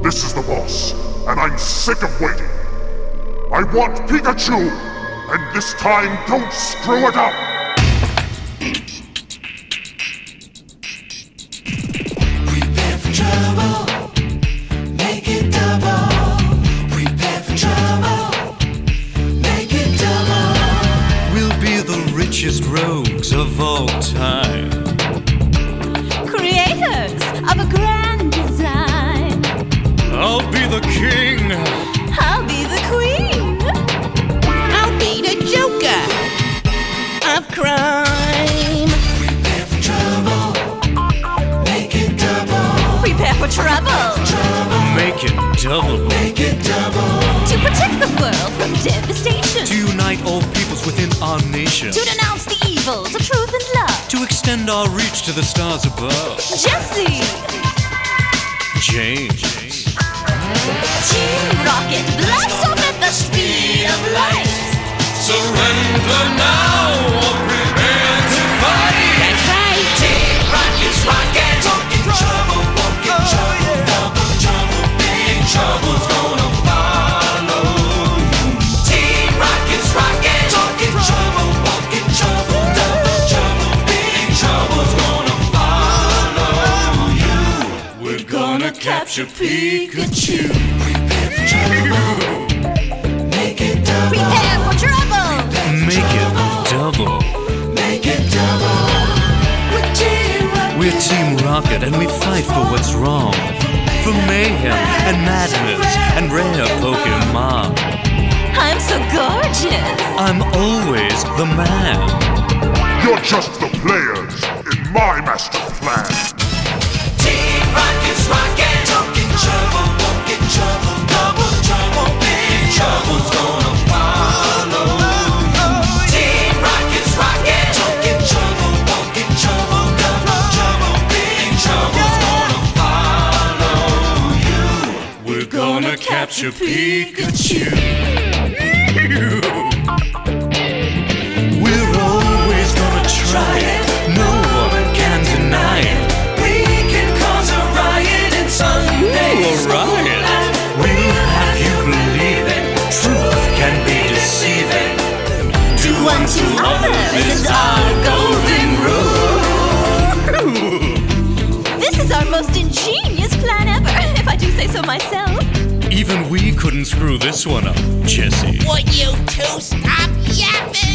This is the boss, and I'm sick of waiting. I want Pikachu, and this time don't screw it up! Prepare for trouble, make it double. Prepare for trouble, make it double. We'll be the richest rogues of all time. Creators of a grand design. I'll be the king. I'll be the queen. I'll be the Joker of crime. Prepare for trouble, make it double. Prepare for trouble. Make it double. Make it double. To protect the world from devastation. To unite all peoples within our nation. To denounce the evils of truth and love. To extend our reach to the stars above. Jesse. James. Team Rocket, blast off at the speed of light. Surrender now or prepare to fight. That's right. Team Rocket's rockin', talking trouble, walking trouble, double trouble, big trouble's gonna follow you. Team Rocket's rockin', talking trouble, walking trouble, double trouble, big trouble's gonna follow you. We're gonna capture Pikachu. Prepare for trouble, make it double. Prepare for trouble. Make it double. Make it double. We're Team Rocket and we fight for what's wrong. For mayhem and madness and rare Pokemon. I'm so gorgeous. I'm always the man. You're just the players in my master plan. Team Rocket's rockin', talking trouble, walking trouble, double trouble, big trouble's gonna follow you. Team Rocket's rockin', talking trouble, walking trouble, double trouble, big trouble's gonna follow you. We're gonna capture Pikachu. We're always gonna try it. No one can deny it. We can cause a riot in Sunday. A riot? We'll have you believe it. Truth can be deceiving. Do unto others is our golden rule. This is our most ingenious plan ever, if I do say so myself. Even we couldn't screw this one up, Jesse. Would you two stop yapping?